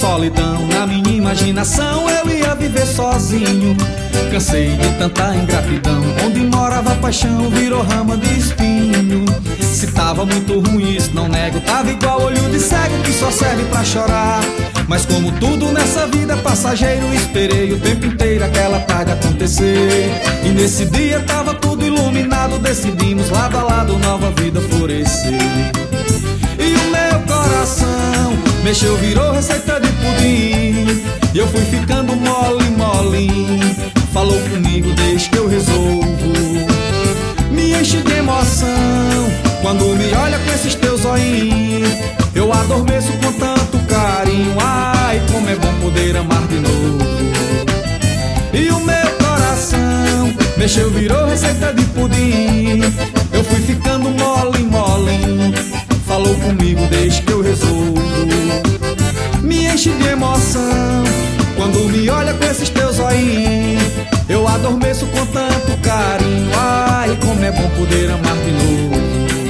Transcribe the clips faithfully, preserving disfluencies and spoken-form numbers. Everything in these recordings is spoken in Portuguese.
solidão. Na minha imaginação eu ia viver sozinho. Cansei de tanta ingratidão. Onde morava a paixão virou rama de espinho. Se tava muito ruim, isso não nego. Tava igual olho de cego que só serve pra chorar. Mas como tudo nessa vida é passageiro, esperei o tempo inteiro aquela tarde acontecer. E nesse dia tava tudo iluminado. Decidimos lado a lado nova vida florescer. E o meu coração mexeu, virou receita de pudim. E eu fui ficando mole, molinho. Falou comigo, deixa que eu resolvo. Me enche de emoção quando me olha com esses teus olhinhos. Eu adormeço com tanto carinho. Ai, como é bom poder amar de novo. E o meu coração mexeu, virou receita de pudim. Eu fui ficando mole, molinho. Falou comigo, deixa que eu resolvo. Me enche de emoção quando me olha com esses teus olhinhos. Eu adormeço com tanto carinho. Ai, como é bom poder amar de novo.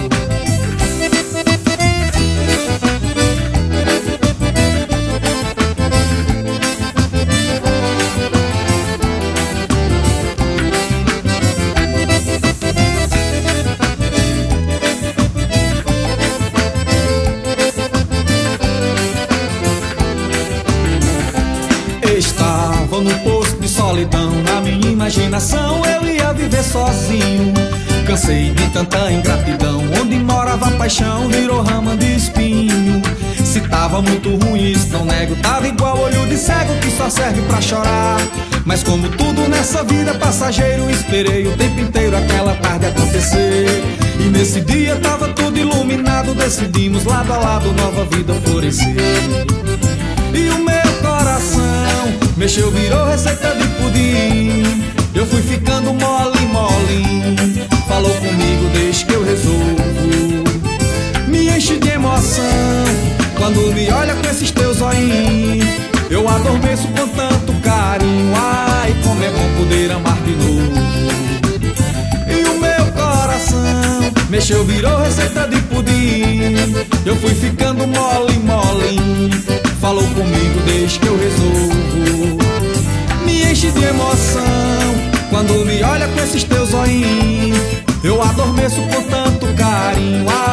Estava no poço de solidão. Na minha imaginação eu ia viver sozinho. Cansei de tanta ingratidão. Onde morava a paixão virou rama de espinho. Se tava muito ruim, isso não nego. Tava igual olho de cego que só serve pra chorar. Mas como tudo nessa vida é passageiro, esperei o tempo inteiro aquela tarde acontecer. E nesse dia tava tudo iluminado. Decidimos lado a lado nova vida florescer. E o meu coração mexeu, virou receita de pudim. Eu fui ficando mole, molinho. Falou comigo, deixa que eu resolvo. Me enche de emoção quando me olha com esses teus olhinhos. Eu adormeço com tanto carinho. Ai, como é bom poder amar de novo. E o meu coração mexeu, virou receita de pudim. Eu fui ficando mole, molinho. Falou comigo, deixa que eu resolvo. Me enche de emoção quando me olha com esses teus olhinhos. Eu adormeço com tanto carinho.